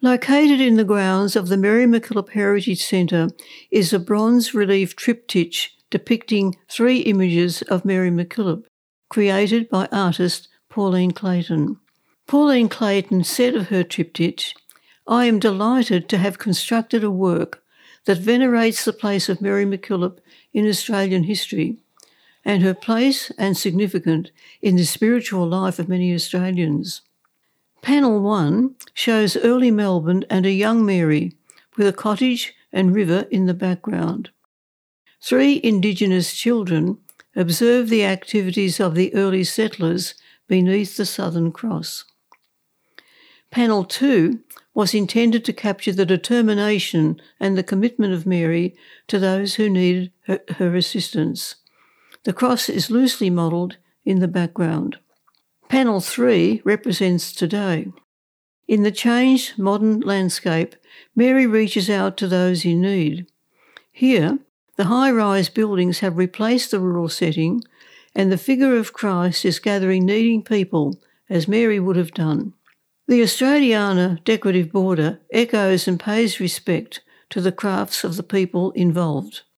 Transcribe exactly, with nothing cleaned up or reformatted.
Located in the grounds of the Mary MacKillop Heritage Centre is a bronze relief triptych depicting three images of Mary MacKillop, created by artist Pauline Clayton. Pauline Clayton said of her triptych, "I am delighted to have constructed a work that venerates the place of Mary MacKillop in Australian history and her place and significance in the spiritual life of many Australians." Panel one shows early Melbourne and a young Mary with a cottage and river in the background. Three Indigenous children observe the activities of the early settlers beneath the Southern Cross. Panel two was intended to capture the determination and the commitment of Mary to those who needed her, her assistance. The cross is loosely modelled in the background. Panel three represents today. In the changed modern landscape, Mary reaches out to those in need. Here, the high-rise buildings have replaced the rural setting, and the figure of Christ is gathering needing people, as Mary would have done. The Australiana decorative border echoes and pays respect to the crafts of the people involved.